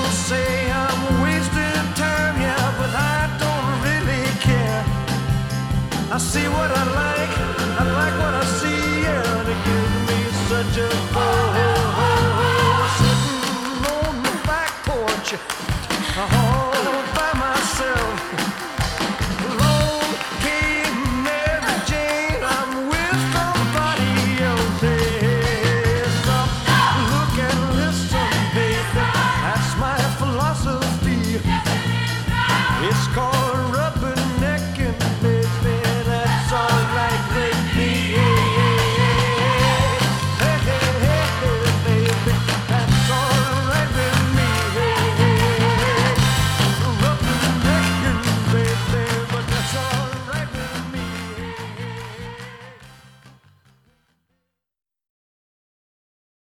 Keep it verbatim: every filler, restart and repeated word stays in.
say I'm wasting time, yeah, but I don't really care. I see what I like, I like what I see, yeah, and it gives me such a buzz. Sitting on the back porch, all by myself.